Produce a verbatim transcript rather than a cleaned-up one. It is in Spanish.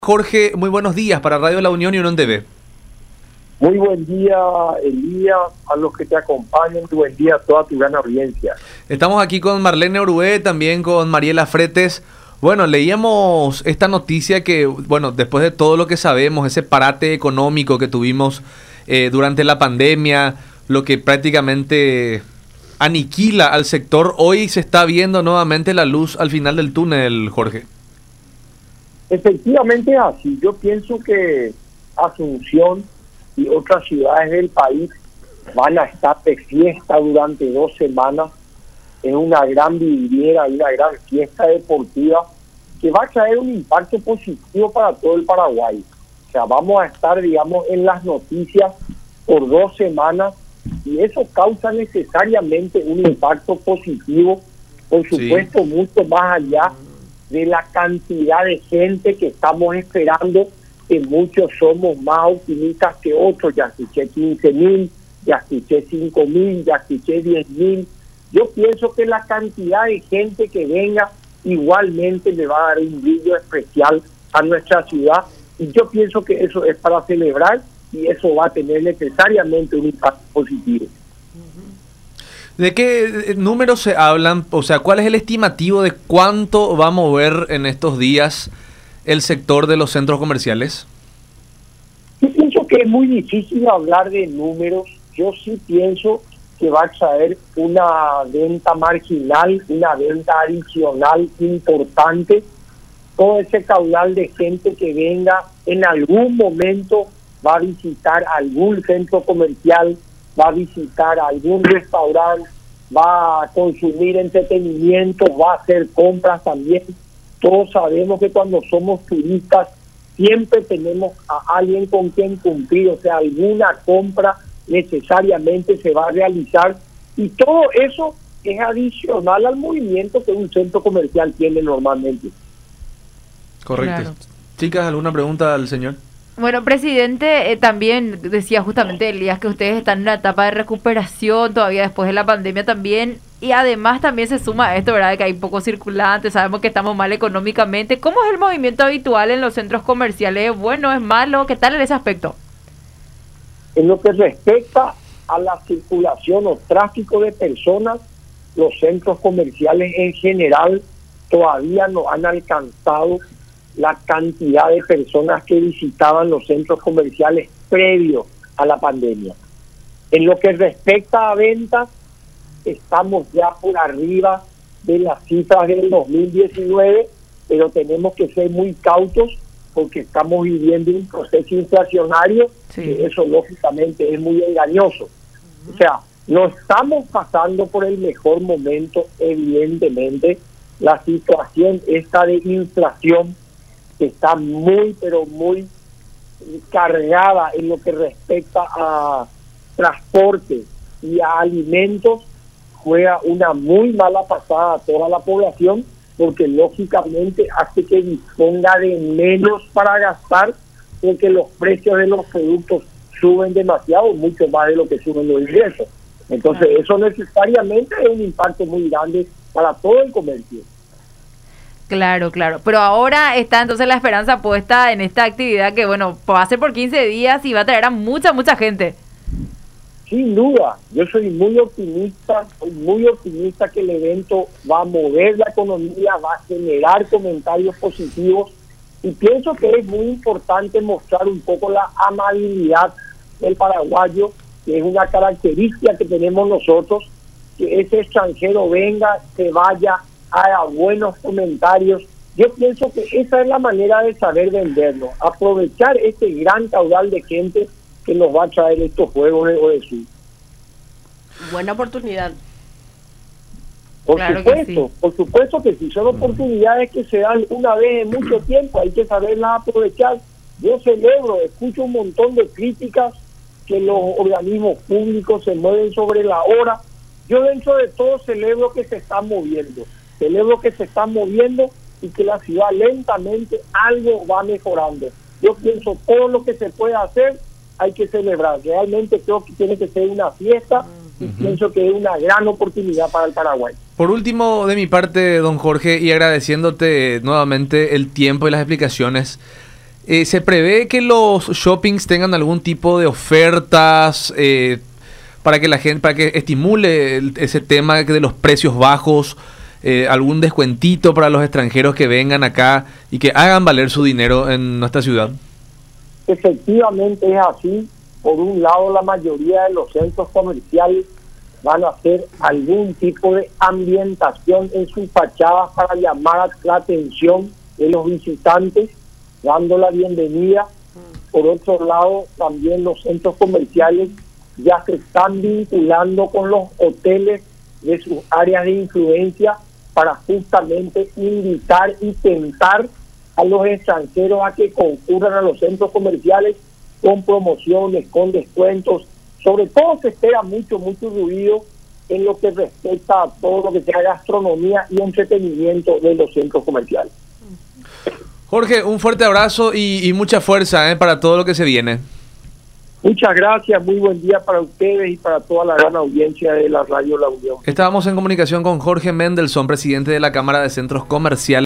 Jorge, muy buenos días para Radio La Unión y Unión T V. Muy buen día, Elías, a los que te acompañan, muy buen día a toda tu gran audiencia. Estamos aquí con Marlene Orué, también con Mariela Fretes. Bueno, leíamos esta noticia que, bueno, después de todo lo que sabemos, ese parate económico que tuvimos eh, durante la pandemia, lo que prácticamente aniquila al sector, hoy se está viendo nuevamente la luz al final del túnel, Jorge. Efectivamente así, yo pienso que Asunción y otras ciudades del país van a estar de fiesta durante dos semanas. Es una gran vidriera y una gran fiesta deportiva que va a traer un impacto positivo para todo el Paraguay. O sea, vamos a estar, digamos, en las noticias por dos semanas y eso causa necesariamente un impacto positivo, por supuesto, sí, mucho más allá de la cantidad de gente que estamos esperando, que muchos somos más optimistas que otros. Ya escuché quince mil, ya escuché cinco mil, ya escuché diez mil. Yo pienso que la cantidad de gente que venga igualmente le va a dar un brillo especial a nuestra ciudad, y yo pienso que eso es para celebrar y eso va a tener necesariamente un impacto positivo. ¿De qué números se hablan? O sea, ¿cuál es el estimativo de cuánto va a mover en estos días el sector de los centros comerciales? Yo pienso que es muy difícil hablar de números. Yo sí pienso que va a traer una venta marginal, una venta adicional importante. Todo ese caudal de gente que venga en algún momento va a visitar algún centro comercial, va a visitar algún restaurante, va a consumir entretenimiento, va a hacer compras también. Todos sabemos que cuando somos turistas siempre tenemos a alguien con quien cumplir, o sea, alguna compra necesariamente se va a realizar, y todo eso es adicional al movimiento que un centro comercial tiene normalmente. Correcto. Claro. Chicas, ¿alguna pregunta al señor? Bueno, presidente, eh, también decía justamente Elías que ustedes están en una etapa de recuperación todavía después de la pandemia también, y además también se suma a esto, ¿verdad?, de que hay poco circulante, sabemos que estamos mal económicamente. ¿Cómo es el movimiento habitual en los centros comerciales? ¿Es bueno, es malo? ¿Qué tal en ese aspecto? En lo que respecta a la circulación o tráfico de personas, los centros comerciales en general todavía no han alcanzado la cantidad de personas que visitaban los centros comerciales previo a la pandemia. En lo que respecta a ventas, estamos ya por arriba de las cifras del dos mil diecinueve, pero tenemos que ser muy cautos porque estamos viviendo un proceso inflacionario, sí, que eso lógicamente es muy engañoso. Uh-huh. O sea, no estamos pasando por el mejor momento, evidentemente. La situación esta de inflación está muy, pero muy cargada en lo que respecta a transporte y a alimentos, juega una muy mala pasada a toda la población, porque lógicamente hace que disponga de menos para gastar, porque los precios de los productos suben demasiado, mucho más de lo que suben los ingresos. Entonces eso necesariamente es un impacto muy grande para todo el comercio. Claro, claro. Pero ahora está entonces la esperanza puesta en esta actividad que, bueno, va a ser por quince días y va a traer a mucha, mucha gente. Sin duda. Yo soy muy optimista, soy muy optimista que el evento va a mover la economía, va a generar comentarios positivos, y pienso que es muy importante mostrar un poco la amabilidad del paraguayo, que es una característica que tenemos nosotros, que ese extranjero venga, se vaya, haga buenos comentarios. Yo pienso que esa es la manera de saber venderlo, aprovechar este gran caudal de gente que nos va a traer estos juegos de Odesur. Buena oportunidad. Por claro supuesto, sí. por supuesto que sí, son oportunidades que se dan una vez en mucho tiempo, hay que saberlas aprovechar. Yo celebro, escucho un montón de críticas que los organismos públicos se mueven sobre la hora. Yo dentro de todo celebro que se están moviendo, celebro que se están moviendo y que la ciudad lentamente algo va mejorando. Yo pienso todo lo que se puede hacer hay que celebrar. Realmente creo que tiene que ser una fiesta y uh-huh. pienso que es una gran oportunidad para el Paraguay. Por último, de mi parte, don Jorge, y agradeciéndote nuevamente el tiempo y las explicaciones, Eh, ¿Se prevé que los shoppings tengan algún tipo de ofertas eh, para que la gente, para que estimule el, ese tema de los precios bajos, eh, algún descuentito para los extranjeros que vengan acá y que hagan valer su dinero en nuestra ciudad? Efectivamente es así. Por un lado, la mayoría de los centros comerciales van a hacer algún tipo de ambientación en sus fachadas para llamar la atención de los visitantes, dando la bienvenida. Por otro lado, también los centros comerciales ya se están vinculando con los hoteles de sus áreas de influencia para justamente invitar y tentar a los extranjeros a que concurran a los centros comerciales con promociones, con descuentos. Sobre todo se espera mucho, mucho ruido en lo que respecta a todo lo que sea gastronomía y entretenimiento de los centros comerciales. Jorge, un fuerte abrazo y, y mucha fuerza eh, para todo lo que se viene. Muchas gracias, muy buen día para ustedes y para toda la gran audiencia de la Radio La Unión. Estábamos en comunicación con Jorge Mendelson, presidente de la Cámara de Centros Comerciales.